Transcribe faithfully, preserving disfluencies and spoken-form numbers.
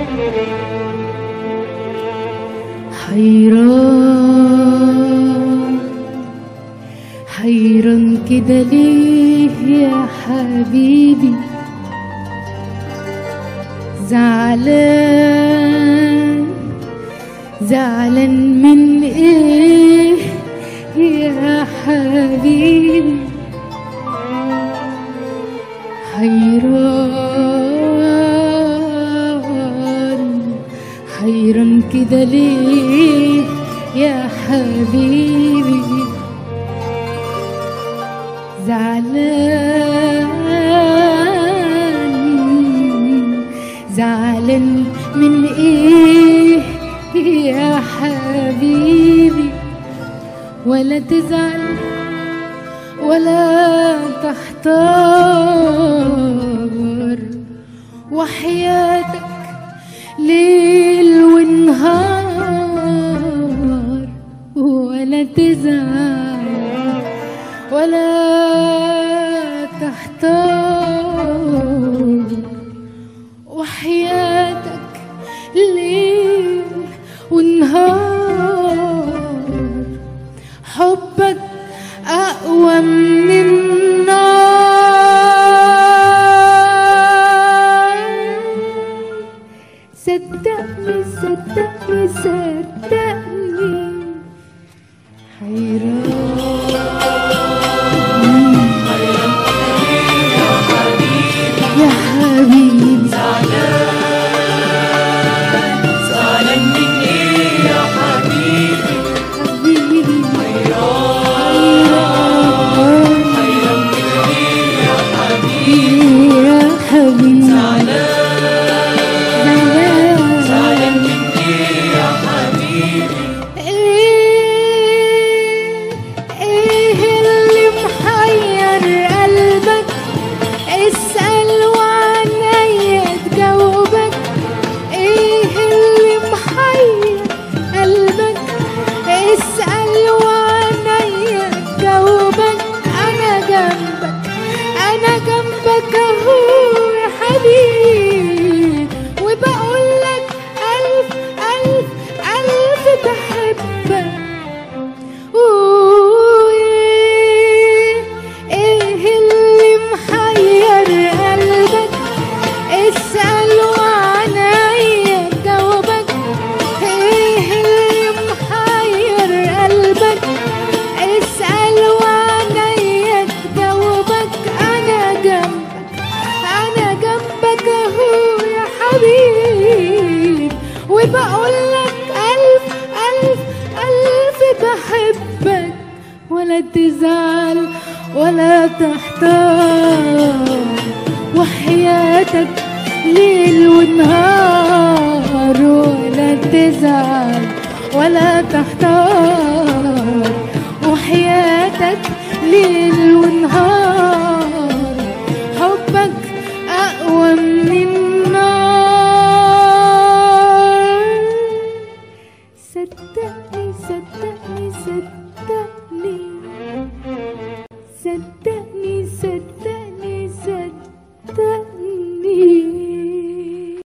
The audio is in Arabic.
حيران حيران كده ليه يا حبيبي؟ زعلان زعلان من ايه يا حبيبي؟ حيران حيران كده ليه يا حبيبي؟ زعلان زعلان من ايه يا حبيبي؟ ولا تزعل ولا تحتار، وحياتك ليل ونهار. ولا تزعل ولا تحتار، وحياتك ليل ونهار. حبك أقوى من النار. صدقني صدقني صدقني. حيران يا حبيبي، زعلان زعلان من ايه يا حبيبي؟ حبيبي حيران حيران كده ليه يا حبيبي؟ يا حبيبي، زعلان زعلان من ايه يا حبيبي؟ ايه ايه اللي محير قلبك؟ اسأل وعنيا تجاوبك. ايه اللي محير قلبك؟ اسأل وعنيا تجاوبك. انا جنبك انا جنبك اهو يا حبيبي، وبقولك الف الف الف بحبك. وايه ايه اللي محير قلبك؟ اسأل وعنيا تجاوبك. ايه اللي محير قلبك؟ اسأل وعنيا تجاوبك. انا جنبك انا جنبك اهو يا حبيبي، وبقولك الف الف الف بحبك. ولا تزعل ولا تحتار، وحياتك ليل ونهار. ولا تزعل ولا تحتار، وحياتك ليل ونهار. حبك أقوى من النار. صدقني صدقني صدقني.